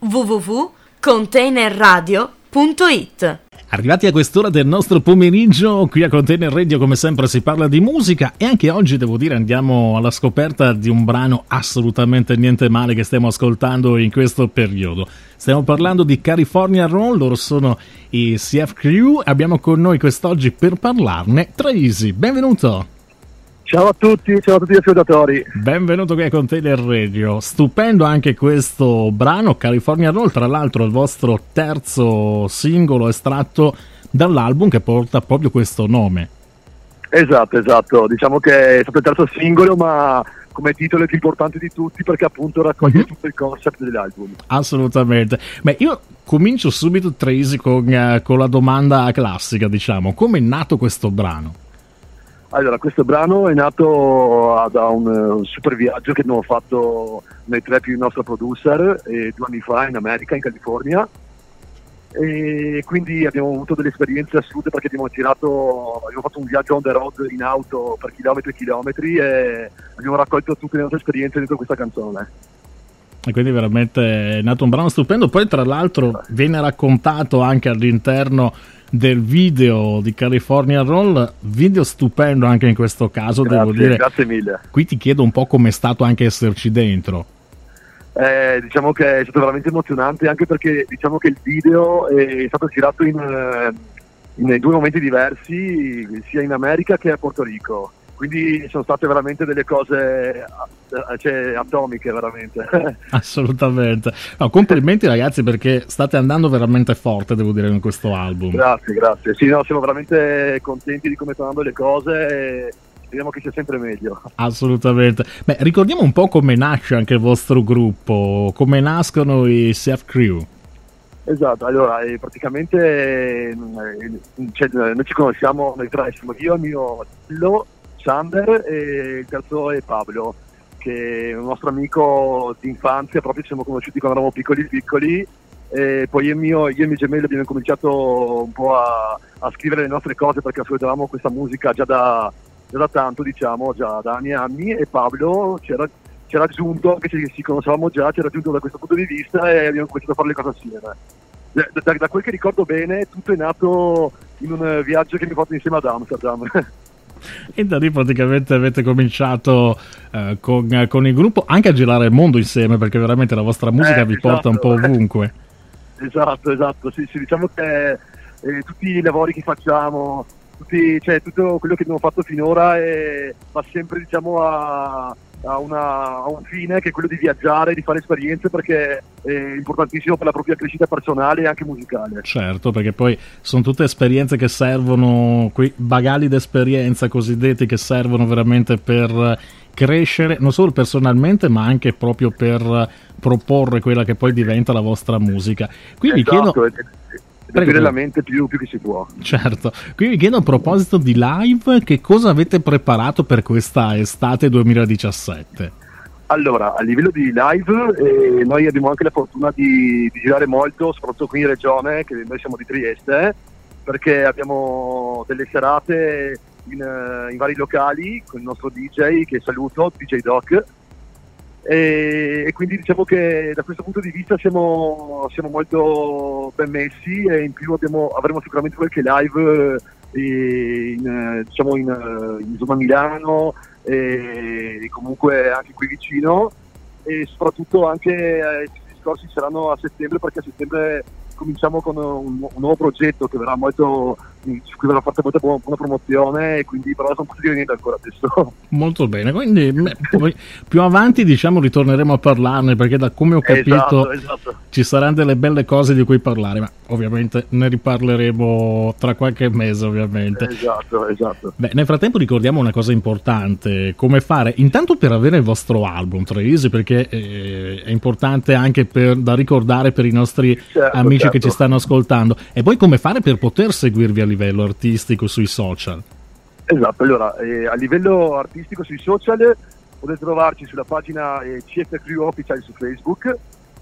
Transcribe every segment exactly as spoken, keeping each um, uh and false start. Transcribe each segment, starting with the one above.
w w w punto container radio punto it. Arrivati a quest'ora del nostro pomeriggio, qui a Container Radio come sempre si parla di musica e anche oggi devo dire andiamo alla scoperta di un brano assolutamente niente male che stiamo ascoltando in questo periodo. Stiamo parlando di California Roll, loro sono i C F Crew, abbiamo con noi quest'oggi per parlarne Tracy, benvenuto! Ciao a tutti, ciao a tutti gli ascoltatori. Benvenuto qui a Container Radio. Stupendo anche questo brano, California Roll, tra l'altro il vostro terzo singolo estratto dall'album che porta proprio questo nome. Esatto, esatto. Diciamo che è stato il terzo singolo, ma come titolo è più importante di tutti perché appunto raccoglie mm-hmm. tutto il concept dell'album. Assolutamente. Beh, io comincio subito, Tracy, con, uh, con la domanda classica, diciamo. Come è nato questo brano? Allora, questo brano è nato da un, un super viaggio che abbiamo fatto noi tre più il nostro producer eh, due anni fa in America, in California, e quindi abbiamo avuto delle esperienze assurde perché abbiamo girato, abbiamo fatto un viaggio on the road in auto per chilometri e chilometri e abbiamo raccolto tutte le nostre esperienze dentro questa canzone. E quindi veramente è nato un brano stupendo. Poi tra l'altro viene raccontato anche all'interno del video di California Roll, video stupendo anche in questo caso, grazie, devo dire. Grazie mille. Qui ti chiedo un po' com'è stato anche esserci dentro. Eh, diciamo che è stato veramente emozionante anche perché diciamo che il video è stato girato in, in due momenti diversi, sia in America che a Porto Rico. Quindi sono state veramente delle cose cioè, atomiche, veramente. Assolutamente. No, complimenti ragazzi perché state andando veramente forte, devo dire, in questo album. Grazie, grazie. Sì, no, siamo veramente contenti di come stanno andando le cose e speriamo che sia sempre meglio. Assolutamente. Beh, ricordiamo un po' come nasce anche il vostro gruppo, come nascono i C F Crew. Esatto, allora eh, praticamente eh, cioè, noi ci conosciamo, noi tre, siamo io, il mio figlio, Sander, e il terzo è Pablo, che è un nostro amico di infanzia, proprio ci siamo conosciuti quando eravamo piccoli piccoli, e poi io e, mio, io e i miei gemelli abbiamo cominciato un po' a, a scrivere le nostre cose perché ascoltavamo questa musica già da, già da tanto, diciamo, già da anni e anni, e Pablo c'era, c'era giunto, anche se ci conoscevamo già, c'era giunto da questo punto di vista e abbiamo cominciato a fare le cose assieme. Da, da, da quel che ricordo bene, tutto è nato in un viaggio che abbiamo fatto insieme ad Amsterdam. E da lì praticamente avete cominciato eh, con, con il gruppo anche a girare il mondo insieme, perché veramente la vostra musica eh, vi esatto. porta un po' ovunque. Esatto, esatto, sì, sì, diciamo che eh, tutti i lavori che facciamo, tutti, cioè, tutto quello che abbiamo fatto finora è, va sempre, diciamo, a, a, una, a un fine che è quello di viaggiare, di fare esperienze, perché è importantissimo per la propria crescita personale e anche musicale. Certo, perché poi sono tutte esperienze che servono, quei bagagli d'esperienza cosiddetti che servono veramente per crescere, non solo personalmente ma anche proprio per proporre quella che poi diventa la vostra musica. Qui vi esatto, chiedo... aprire la mente più, più che si può. Certo, qui vi chiedo a proposito di live, che cosa avete preparato per questa estate duemiladiciassette? Allora, a livello di live eh, noi abbiamo anche la fortuna di, di girare molto, soprattutto qui in regione, che noi siamo di Trieste, perché abbiamo delle serate in, in vari locali con il nostro D J, che saluto, D J Doc, e, e quindi diciamo che da questo punto di vista siamo, siamo molto ben messi e in più abbiamo, avremo sicuramente qualche live eh, in, diciamo in, in zona Milano e comunque anche qui vicino, e soprattutto anche eh, i discorsi saranno a settembre, perché a settembre cominciamo con un, un nuovo progetto che verrà molto, su cui verrà fatta molta buona, buona promozione, e quindi però non posso dire niente ancora adesso. Molto bene, quindi poi, più avanti diciamo ritorneremo a parlarne, perché da come ho capito esatto, esatto. ci saranno delle belle cose di cui parlare, ma ovviamente ne riparleremo tra qualche mese ovviamente. Esatto, esatto. Beh, nel frattempo ricordiamo una cosa importante, come fare intanto per avere il vostro album Tracy, perché eh, è importante anche per, da ricordare per i nostri certo, amici certo. che ci stanno ascoltando, e poi come fare per poter seguirvi a livello artistico sui social. Esatto, allora eh, a livello artistico sui social potete trovarci sulla pagina eh, C F Crew Official su Facebook,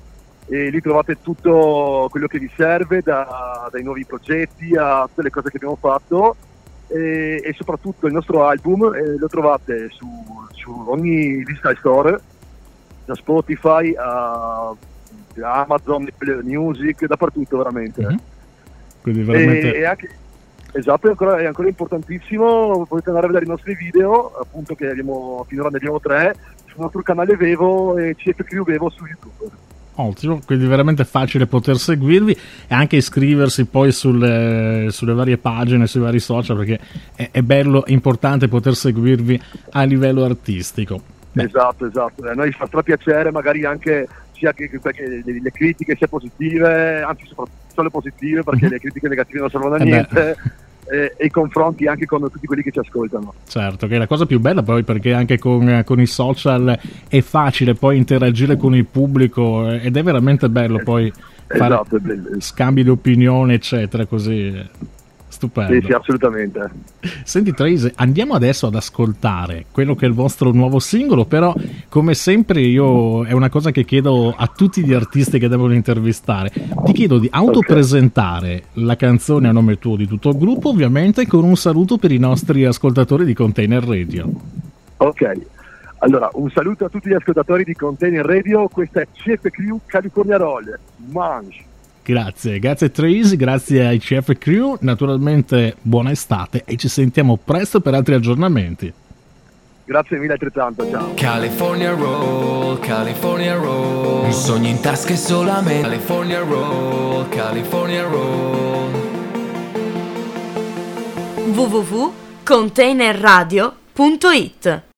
e lì trovate tutto quello che vi serve, da, dai nuovi progetti a tutte le cose che abbiamo fatto, e, e soprattutto il nostro album eh, lo trovate su, su ogni digital store, da Spotify a Amazon, Music, dappertutto veramente. Mm-hmm. Quindi veramente... E, e anche, esatto, è ancora, è ancora importantissimo, potete andare a vedere i nostri video, appunto che abbiamo, finora ne abbiamo tre, sul nostro canale Vevo e C F Crew Vevo su YouTube. Ottimo, quindi veramente facile poter seguirvi e anche iscriversi poi sulle, sulle varie pagine, sui vari social, perché è, è bello, importante poter seguirvi a livello artistico. Beh. Esatto, esatto, a noi fa stra piacere, magari anche sia che, che, che le, le critiche sia positive, anzi soprattutto solo positive, perché mm-hmm. le critiche negative non servono a eh niente. E, e i confronti anche con tutti quelli che ci ascoltano. Certo, che è la cosa più bella poi, perché anche con, con i social è facile poi interagire con il pubblico ed è veramente bello poi fare esatto, scambi di opinioni eccetera, così stupendo. Sì, sì, assolutamente. Senti Trace, andiamo adesso ad ascoltare quello che è il vostro nuovo singolo, però come sempre io è una cosa che chiedo a tutti gli artisti che devono intervistare, ti chiedo di autopresentare okay. la canzone a nome tuo, di tutto il gruppo, ovviamente con un saluto per i nostri ascoltatori di Container Radio. Ok, allora un saluto a tutti gli ascoltatori di Container Radio, questa è C F Crew California Roll, Mange. Grazie, grazie Trace, grazie ai C F Crew, naturalmente buona estate e ci sentiamo presto per altri aggiornamenti. Grazie mille altrettanto, ciao. California Roll, California Roll, un sogno in tasca e solamente California Roll, California Roll. w w w punto container radio punto it